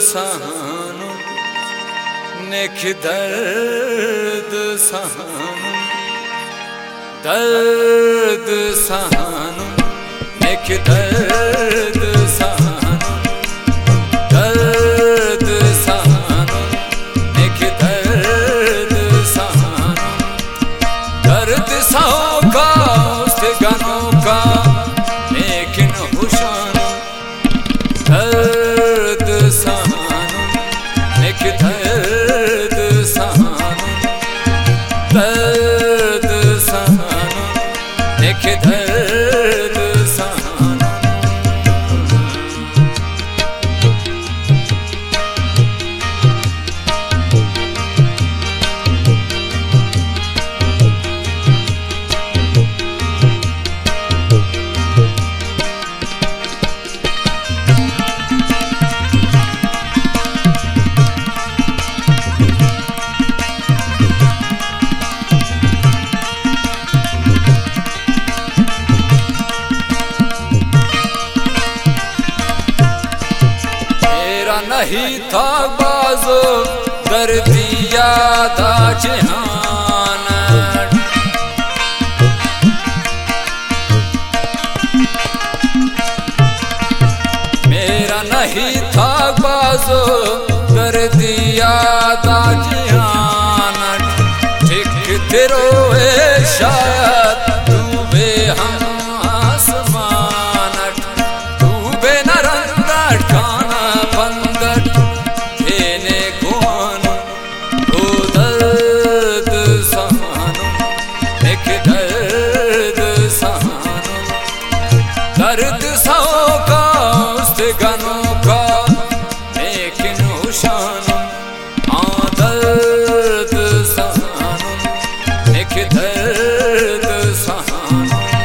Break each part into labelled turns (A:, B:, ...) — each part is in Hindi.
A: सहानु नेख दर्द सहानु दर्द सहानु नेख दर्द सहानु दर्द सहानु नेख दर्द सहानु दर्द सहो का उस गनों का लेकिन हुशानु दर्द सहानु नेख दर्द सहानु दर्द सहानु नेख दर्द सहानु। नहीं था बाजो दर्दिया दा जहान मेरा नहीं था बाजो दर्दिया दा जहान ठीक तेरो है शायद तू बे हम आसमान तू बे नरंदा खाना दर्द सहो का उस गनों का लेकिन हुशानु दर्द सहानु नेख दर्द सहानु।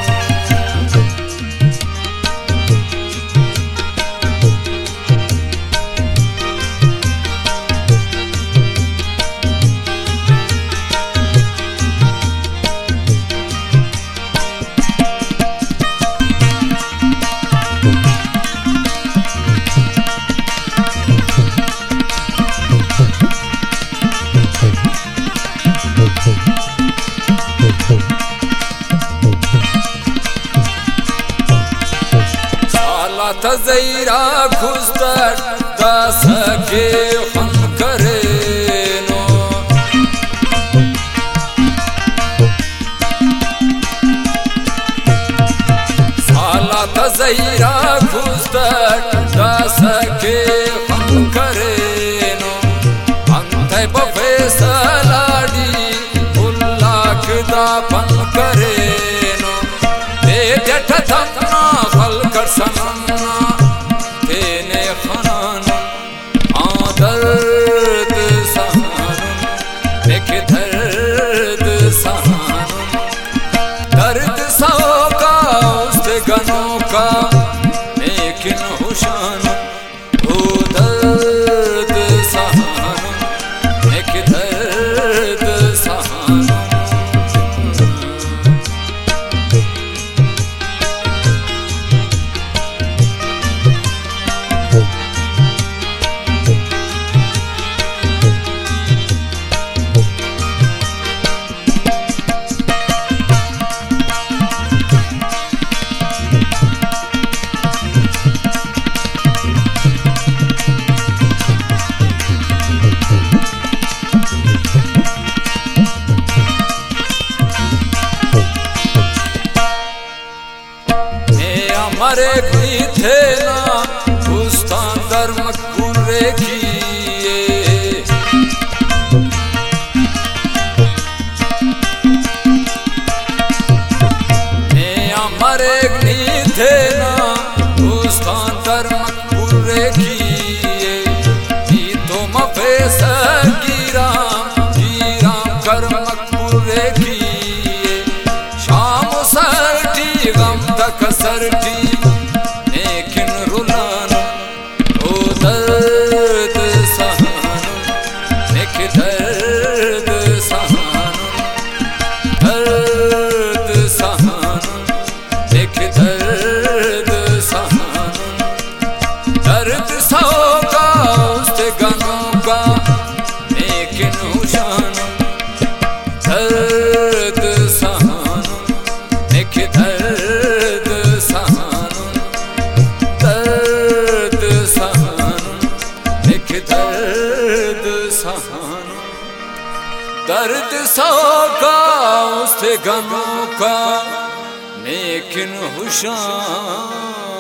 A: तज़ैरा खुस्तर दास के हम करे नो साला तज़ैरा खुस्तर दास के हम करे नो अंधे बफेसलाडी उल्लाख दा पन करे नो दे जठ थमना फल कर सनना तेने खनानु दर्द सहानु नेख दर्द सहानु दर्द सहो का उस गनों का लेकिन हुशानु दर्द सहानु नेख दर्द सहानु। हमारे भी थे ना उस्तान धर्म कुर्रे किए हमारे भी थे ना उस्तान धर्म कुर्रे किए तो मफेस गिराम कर्म कुर्रे किए शाम सरटी गम तक सरटी लेकिन रुलानु दर्द सहानु नेख दर्द सहानु दर्द सहानु नेख दर्द सहानु दर्द सहो का उस दर्द सौका उससे गमों का लेकिन हुशार